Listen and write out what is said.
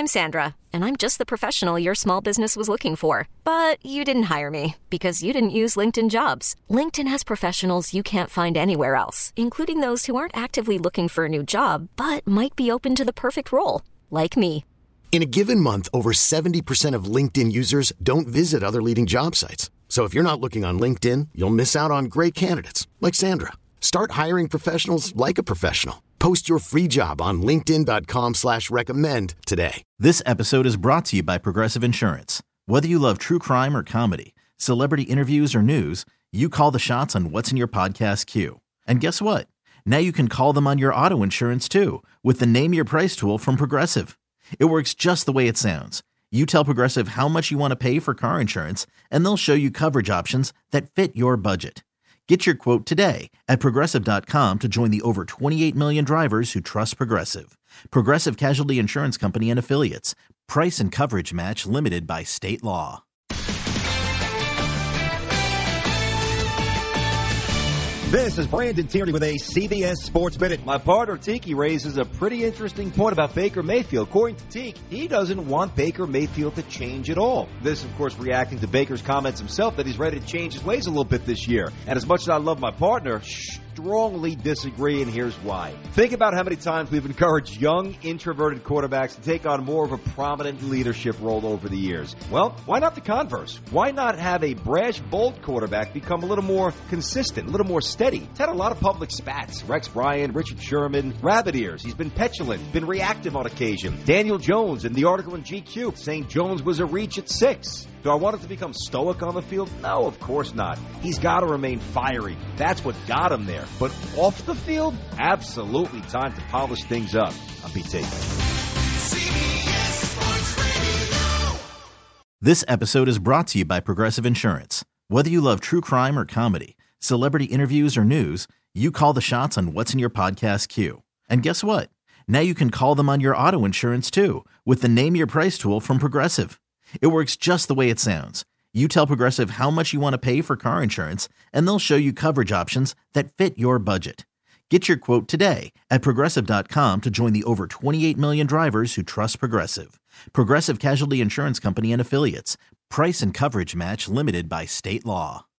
I'm Sandra, and I'm just the professional your small business was looking for. But you didn't hire me because you didn't use LinkedIn Jobs. LinkedIn has professionals you can't find anywhere else, including those who aren't actively looking for a new job, but might be open to the perfect role, like me. In a given month, over 70% of LinkedIn users don't visit other leading job sites. So if you're not looking on LinkedIn, you'll miss out on great candidates like Sandra. Start hiring professionals like a professional. Post your free job on linkedin.com/recommend today. This episode is brought to you by Progressive Insurance. Whether you love true crime or comedy, celebrity interviews or news, you call the shots on what's in your podcast queue. And guess what? Now you can call them on your auto insurance too with the Name Your Price tool from Progressive. It works just the way it sounds. You tell Progressive how much you want to pay for car insurance, and they'll show you coverage options that fit your budget. Get your quote today at Progressive.com to join the over 28 million drivers who trust Progressive. Progressive Casualty Insurance Company and Affiliates. Price and coverage match limited by state law. This is Brandon Tierney with a CBS Sports Minute. My partner Tiki raises a pretty interesting point about Baker Mayfield. According to Tiki, he doesn't want Baker Mayfield to change at all. This, of course, reacting to Baker's comments himself that he's ready to change his ways a little bit this year. And as much as I love my partner, strongly disagree, and here's why. Think about how many times we've encouraged young, introverted quarterbacks to take on more of a prominent leadership role over the years. Well, why not the converse? Why not have a brash, bold quarterback become a little more consistent, a little more steady? He's had a lot of public spats. Rex Bryant, Richard Sherman, rabbit ears. He's been petulant, been reactive on occasion. Daniel Jones in the article in GQ saying Jones was a reach at 6. Do I want him to become stoic on the field? No, of course not. He's got to remain fiery. That's what got him there. But off the field, absolutely time to polish things up. I'm BT. This episode is brought to you by Progressive Insurance. Whether you love true crime or comedy, celebrity interviews or news, you call the shots on what's in your podcast queue. And guess what? Now you can call them on your auto insurance too with the Name Your Price tool from Progressive. It works just the way it sounds. You tell Progressive how much you want to pay for car insurance, and they'll show you coverage options that fit your budget. Get your quote today at Progressive.com to join the over 28 million drivers who trust Progressive. Progressive Casualty Insurance Company and Affiliates. Price and coverage match limited by state law.